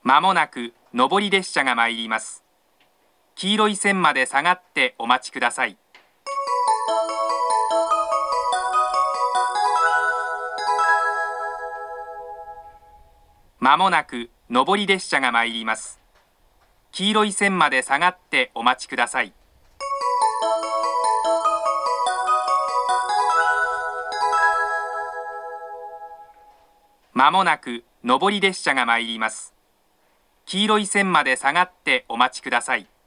まもなく上り列車が参ります。黄色い線まで下がってお待ちください。まもなく上り列車が参ります。黄色い線まで下がってお待ちください。まもなく上り列車が参ります。黄色い線まで下がってお待ちください。